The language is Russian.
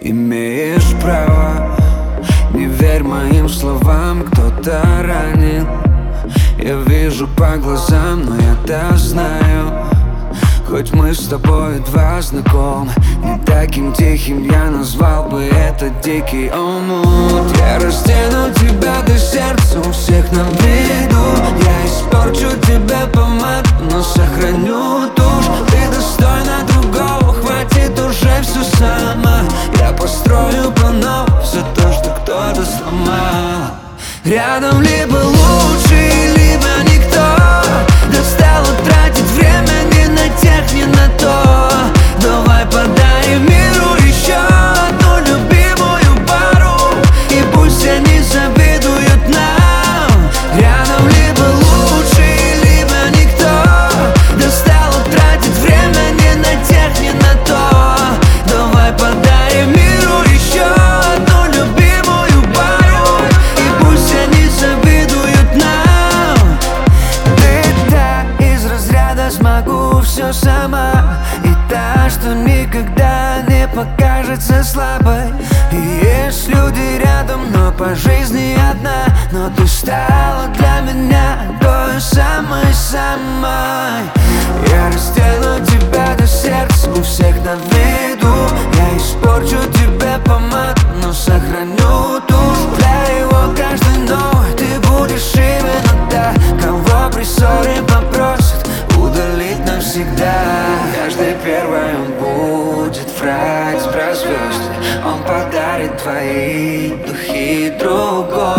Имеешь право, не верь моим словам, кто-то ранен. Я вижу по глазам, но я-то знаю. Хоть мы с тобой два знакомы, не таким тихим я назвал бы это дикий омут. Я раздену тебя до сердца, у всех на виду. Я испорчу тебя помаду, но сохраню душу. Ты достойна другого, хватит уже все сама. Я построю по новому все то, что кто-то сломал. Рядом либо лучший, либо никто. Достало тратить время ни на тех, ни на то. Давай подарим миру еще одну любимую пару, и пусть они завидуют нам. Рядом либо лучший, либо никто. Достало тратить время ни на тех, ни на то. Давай подарим миру еще одну любимую пару, и пусть они завидуют нам. Ты та из разряда «смогу все сама», и та, что никогда не покажется слабой. И есть люди рядом, но по жизни одна. Но ты стала для меня той самой-самой. Я раздену тебя до сердца, у всех на виду. Я испорчу тебе помаду, но сохраню душу. Для его каждой новой ты будешь именно та, кого при ссоре попросят удалить навсегда. Каждый первый он будет врать про звезды. Он подарит твои духи другой.